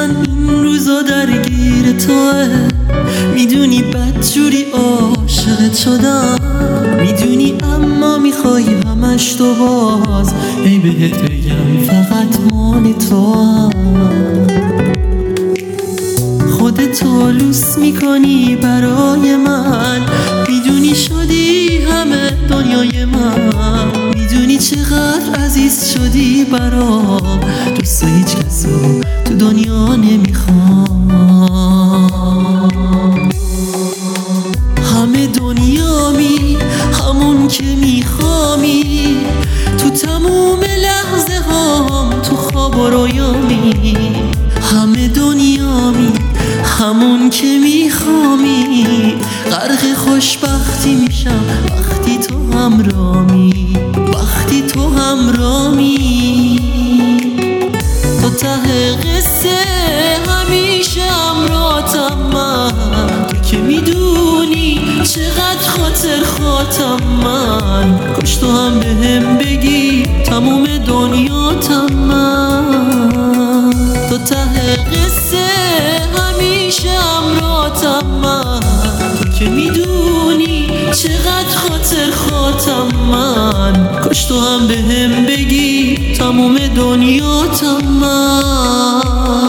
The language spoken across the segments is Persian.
من این روزا درگیر توه، میدونی بدجوری عاشقت شدم، میدونی اما میخوای همش تو باز، ای بهت بگم فقط مال تو هم. خودتو لوس میکنی برای من، میدونی شدی همه دنیای من، میدونی چقدر عزیز شدی برام، جز هیچ کسو تو دنیا نمیخوام. همه دنیامی همون که میخوامی، تو تموم لحظه هام تو خواب و رویامی. همه دنیامی همون که میخوامی، غرق خوشبختی میشم وقتی تو همرامی، وقتی تو همرامی. تو ته قصه همیشه همراهتم من، تو که میدونی چقدر خاطر خاطم من، کاش تو هم بهم بگی تموم دنیاتم من. تو ته قصه همیشه همراهتم من، تو که میدونی چقدر خاطر خاطم من، کاش تو هم بهم بگی تموم دنیاتم من.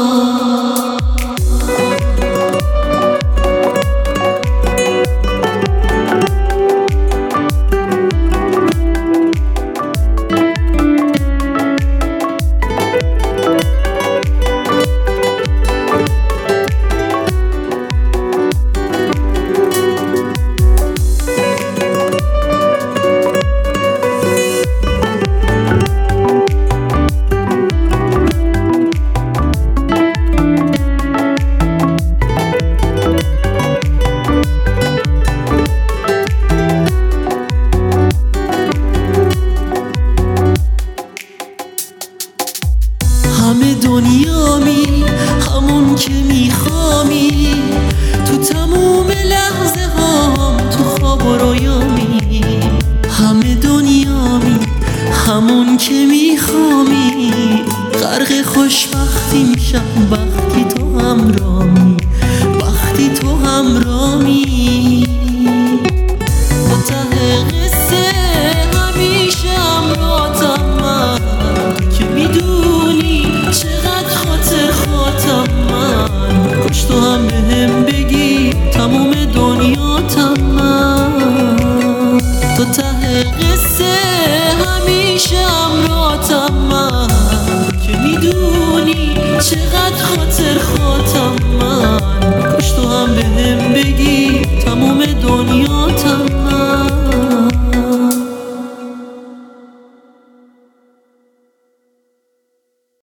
همه دنیامی همون که میخوامی، تو تموم لحظه هام تو خواب و رویامی. همه دنیامی همون که میخوامی، غرق خوشبختی میشم وقتی تو همرامی، وقتی تو همرامی. تو ته قصه همیشه همراهتم من، که میدونی چقدر خاطر خاطم من، کاش تو هم بهم بگی تموم دنیاتم من. تو ته قصه همیشه همراهتم من، که میدونی چقدر خاطر خاطم